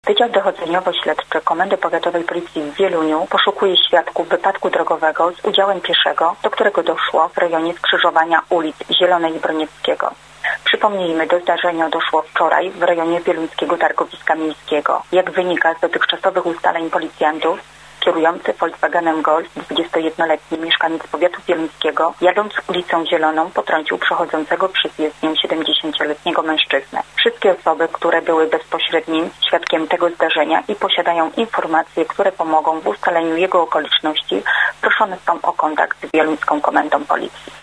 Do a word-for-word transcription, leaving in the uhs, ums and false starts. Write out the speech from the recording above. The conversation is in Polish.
Wydział Dochodzeniowo-Śledczy Komendy Powiatowej Policji w Wieluniu poszukuje świadków wypadku drogowego z udziałem pieszego, do którego doszło w rejonie skrzyżowania ulic Zielonej i Broniewskiego. Przypomnijmy, do zdarzenia doszło wczoraj w rejonie wieluńskiego targowiska miejskiego. Jak wynika z dotychczasowych ustaleń policjantów, kierujący Volkswagenem Golf dwudziestojednoletni mieszkaniec powiatu wieluńskiego, jadąc ulicą Zieloną, potrącił przechodzącego przez jezdnię siedemdziesięcioletniego mężczyznę. Wszystkie osoby, które były bezpośrednim świadkiem tego zdarzenia i posiadają informacje, które pomogą w ustaleniu jego okoliczności, proszone są o kontakt z Wieluńską Komendą Policji.